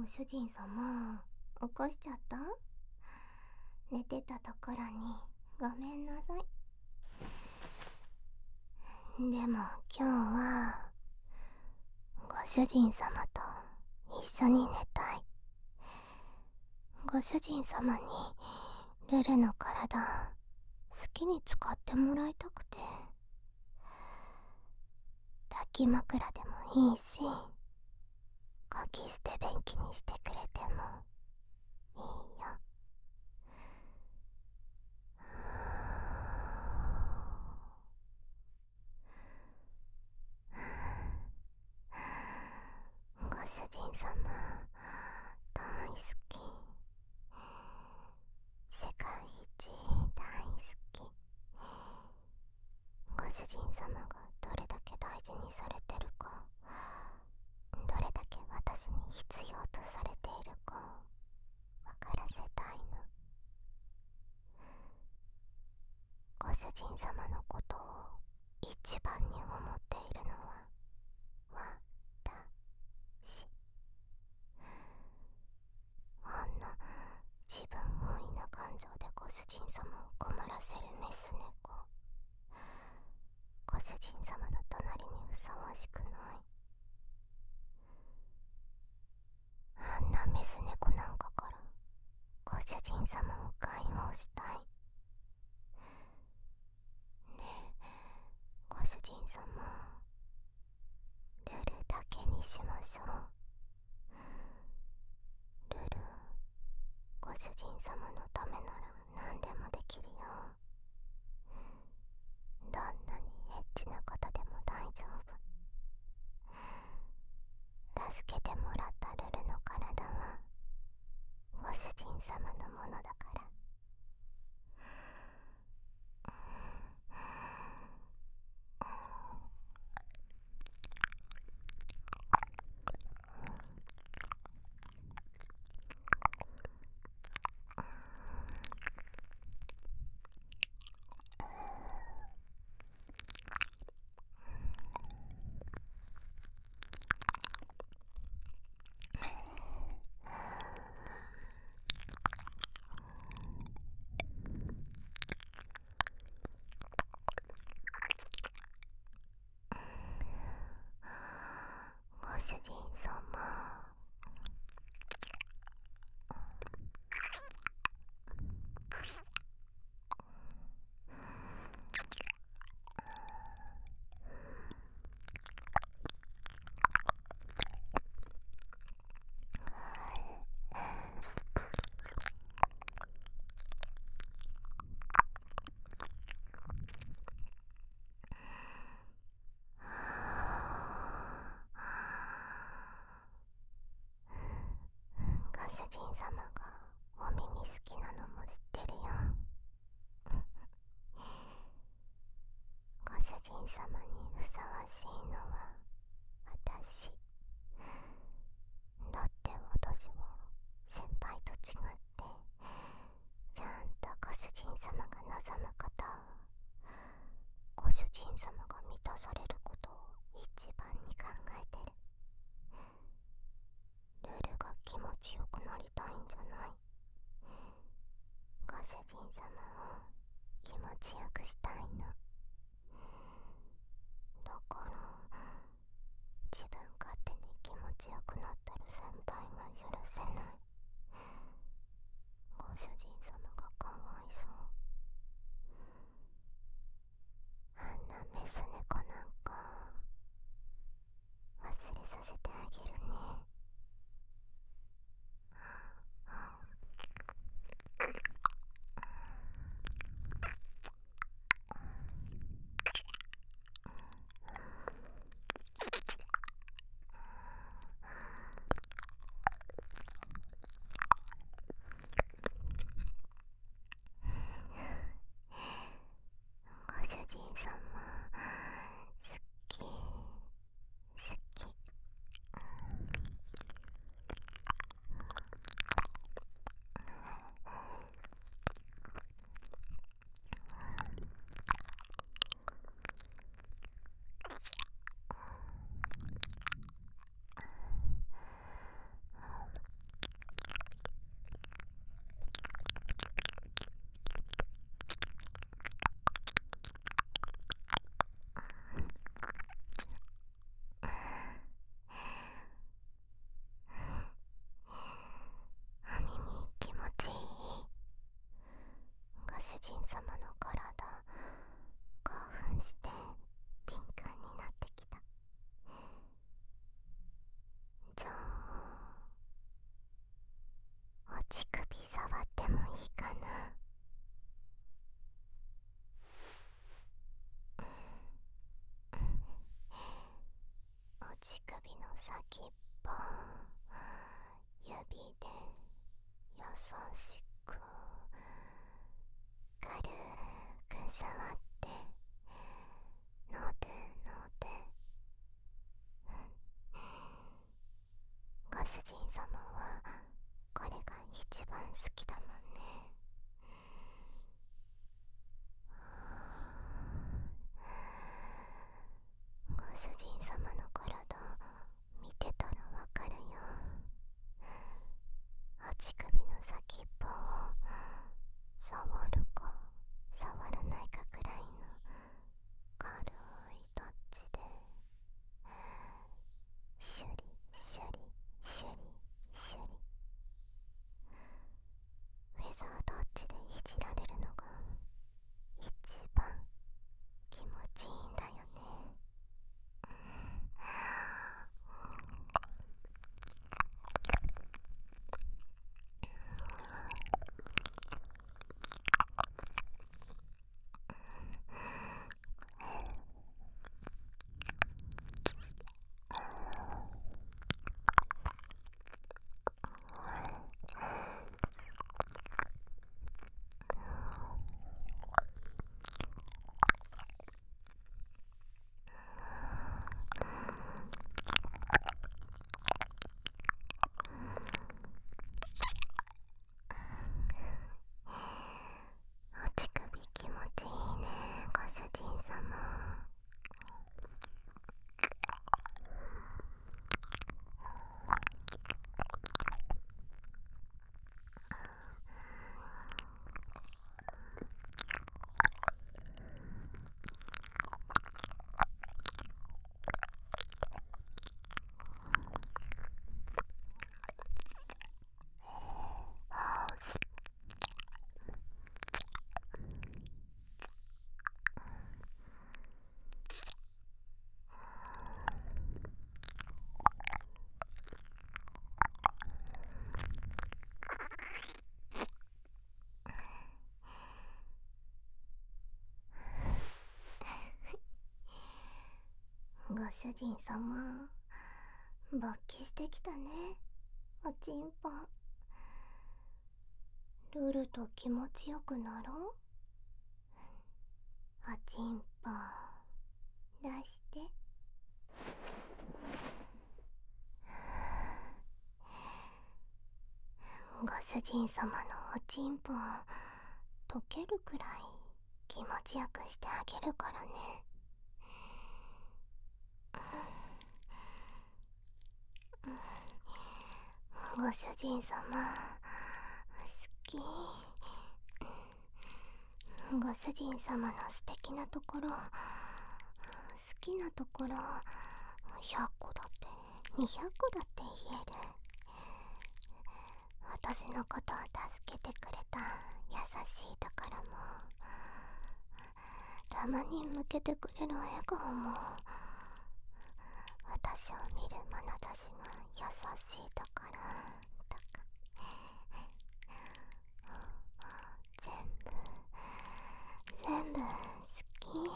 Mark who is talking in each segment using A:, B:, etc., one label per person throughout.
A: ご主人様、起こしちゃった？寝てたところにごめんなさい。でも今日はご主人様と一緒に寝たい。ご主人様にルルの体好きに使ってもらいたくて、抱き枕でもいいし、こき捨て便器にしてくれてもいいよ。ご主人様大好き、世界一大好き。ご主人様がどれだけ大事にされてるか、どれだけ私に必要とされているか分からせたいの。ご主人様のことを一番に思っているのは私。あんな自分本位な感情でご主人様を困らせるメス猫、ご主人様の隣にふさわしくない。あんなメス猫なんかからご主人様を解放したい。ねえご主人様、ルルだけにしましょう。ルル、ご主人様のためなら何でもできるよ。どんなにエッチなことでも大丈夫。助けてもらったルルの体はご主人様のものだから。ご主人様、ご主人様がお耳好きなのも知ってるよ。ご主人様にふさわしいのは私。だって私は先輩と違ってちゃんとご主人様が望むことを、ご主人様が満たされることを一番に考えてる。ルルが気持ちよくなりたいんじゃない。ご主人様を気持ちよくしたいの。だから自分勝手に気持ちよくなってる先輩が許せない。ご主人様がかわいそう。あんなメス猫なんか忘れさせてあげるね。 先っぽ指で優しく軽く触ってのでので、ご主人様はこれが一番好きだもんね。ご主人様の体見てたらわかるよ。足首の先っぽを触るか触らないかくらいの軽いタッチでシュリシュリシュリシュリ、フェザータッチでいじられるのが一番気持ちいいんだよね。足首気持ちいいね、ご主人様。ご主人様、勃起してきたね、おちんぽ。ルルと気持ちよくなろう。おちんぽ出して。ご主人様のおちんぽを溶けるくらい気持ちよくしてあげるからね。ご主人様好き。ご主人様の素敵なところ、好きなところ100個だって200個だって言える。私のことを助けてくれた優しいところも、たまに向けてくれる笑顔も、私を見る眼差しが優しいところとか、全部好き。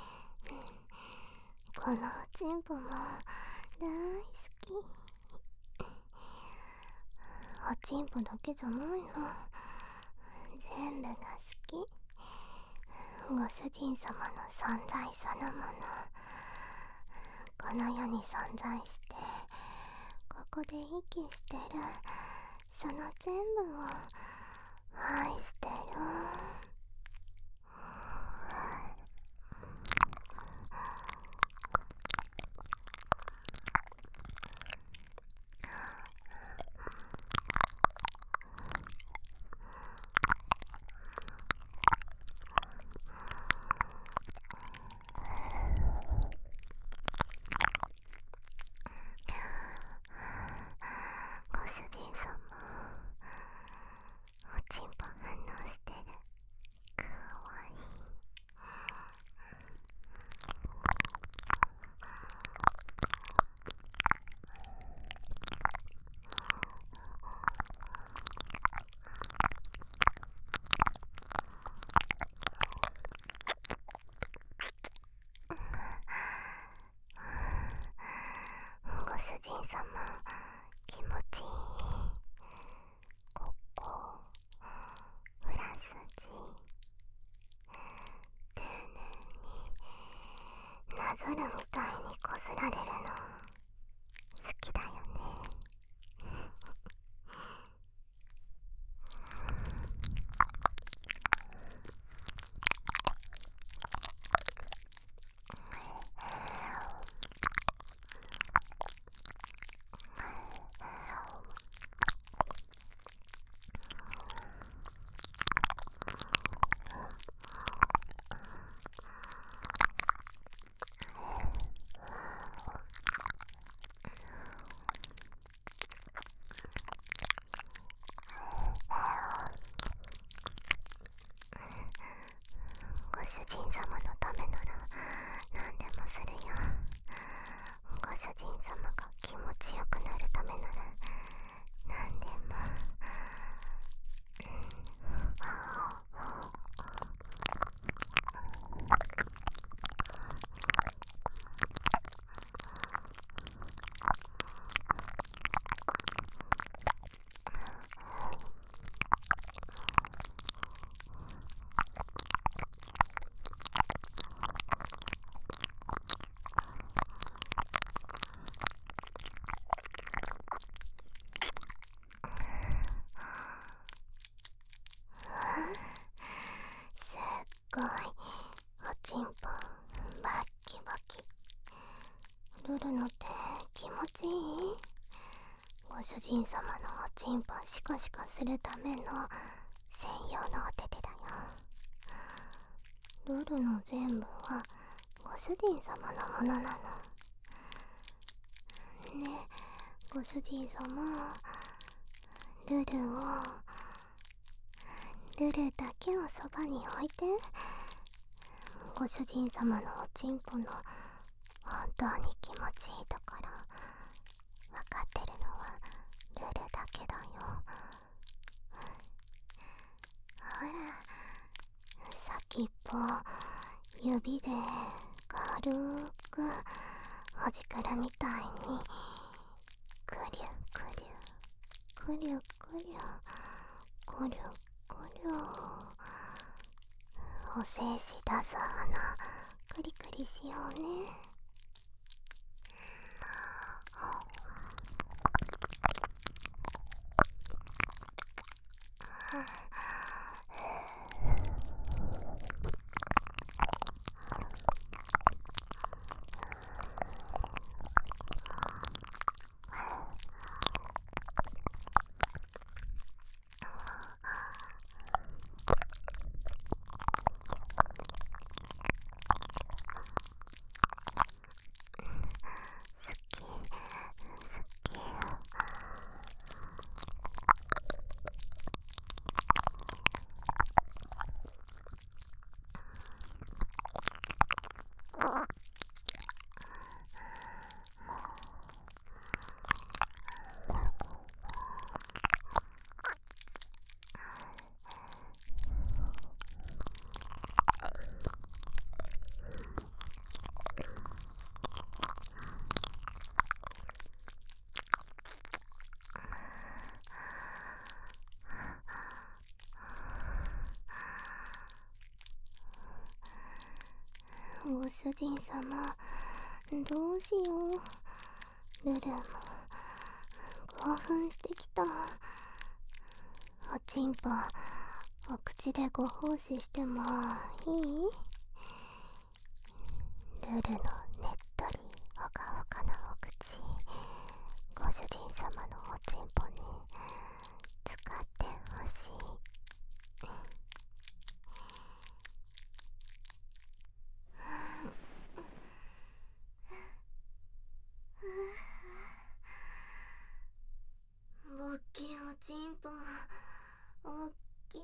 A: このおちんぽも大好き。おちんぽだけじゃないの、全部が好き。ご主人様の存在そのもの、この世に存在してここで息してるその全部を愛してる。ご主人様、おちんぽ反応してる。 主人様気持ちいい。ここフランス人丁寧になぞるみたいにこすられるの好きだよね。ご主人様のためなら何でもするよ。ご主人様が気持ちよくなるためなら何でも。すっごいおちんぽバッキバキ。ルルのって気持ちいい？ご主人様のおちんぽシコシコするための専用のお手手だよ。ルルの全部はご主人様のものなの。ねえご主人様、ルルだけをそばに置いて。ご主人様のおちんぽの本当に気持ちいいところ分かってるのはルルだけだよ。ほら、先っぽ指で軽くほじくるみたいにくりゅくりゅくりゅくりゅくりゅくりゅ。お精子出す穴クリクリしようね。ご主人様、どうしよう。ルルも興奮してきた。おちんぽお口でご奉仕してもいい？ルルのねっとりほかほかなお口、ご主人様のおちんぽに使ってほしい。おっきいおちんぽ、おっきい。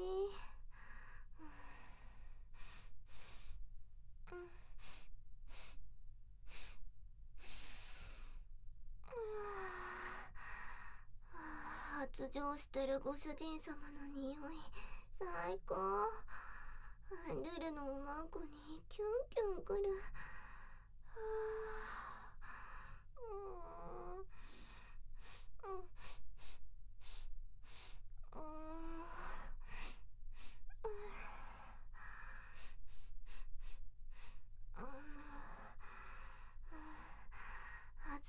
A: 発情してるご主人様の匂い最高。ルルのおまんこにキュンキュンくる。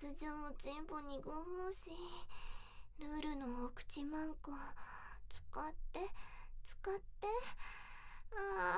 A: 筋をチンポに5本し、ルールのお口マンコ使ってあ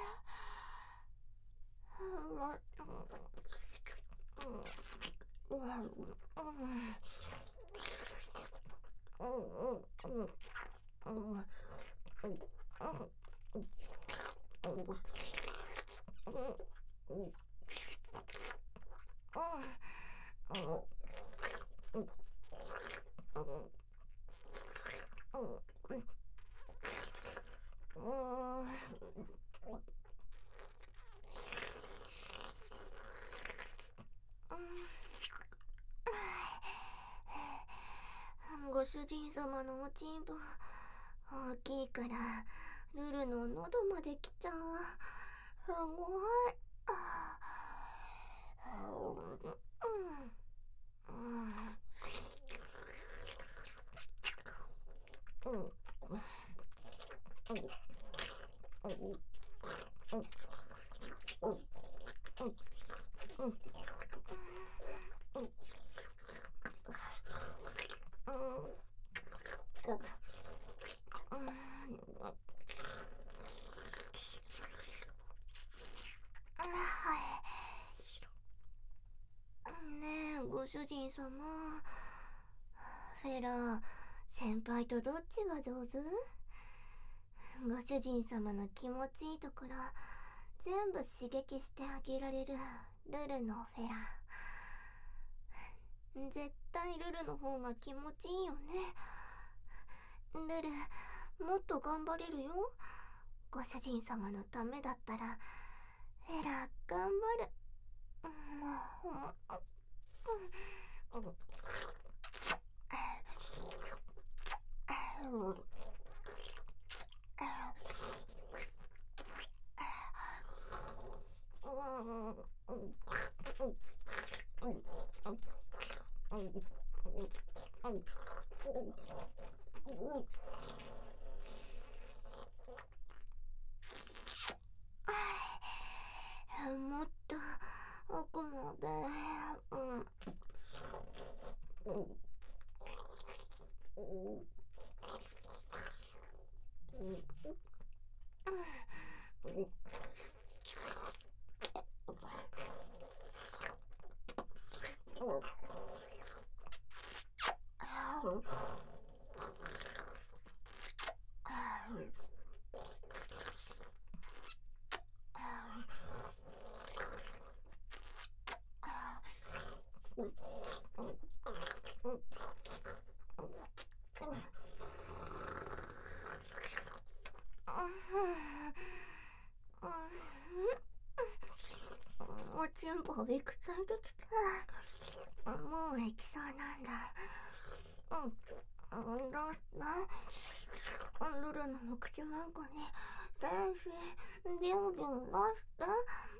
A: ご主人様のおちんぽ大きいからルルの喉まで来ちゃう。すごい。ねえご主人様、フェラ先輩とどっちが上手？ご主人様の気持ちいいところ全部刺激してあげられるルルのフェラ。絶対ルルの方が気持ちいいよね。ルルもっと頑張れるよ。ご主人様のためだったらフェラ頑張る。もっと奥まで。おちんぽびくついてきた。もう行きそうなんだ。どうしたルルのお口マンコに天使ビュンビュン出して。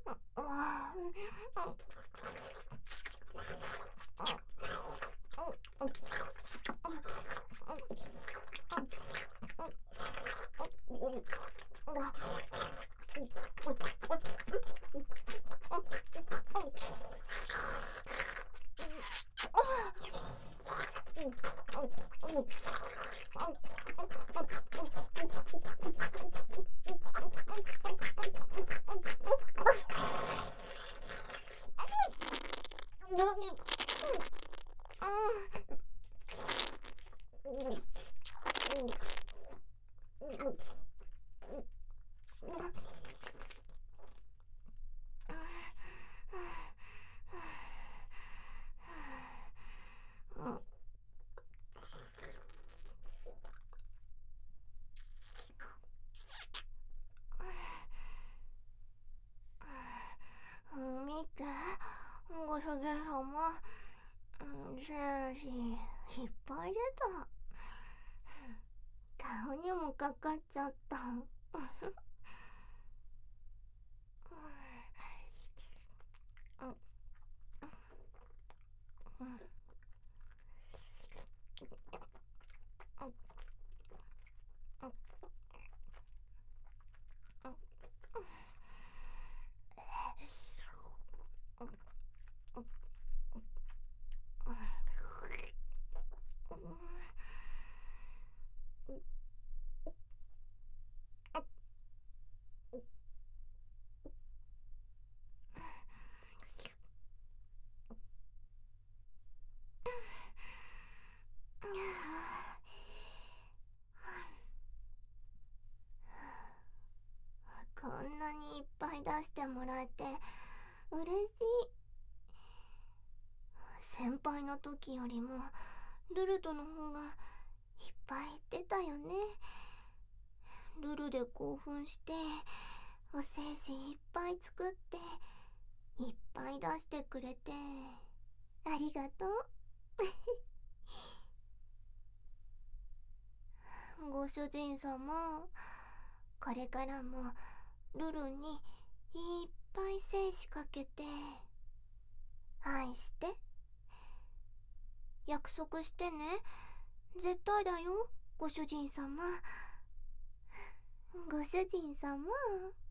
A: 見て、ご主人様、精子いっぱい出た。顔にもかかっちゃった。 先輩の時よりもルルとの方がいっぱい言ってたよね。ルルで興奮してお精子いっぱい作っていっぱい出してくれてありがとう。ご主人様、これからもルルにいっぱい精子かけて愛して。約束してね。絶対だよ、ご主人様。ご主人様。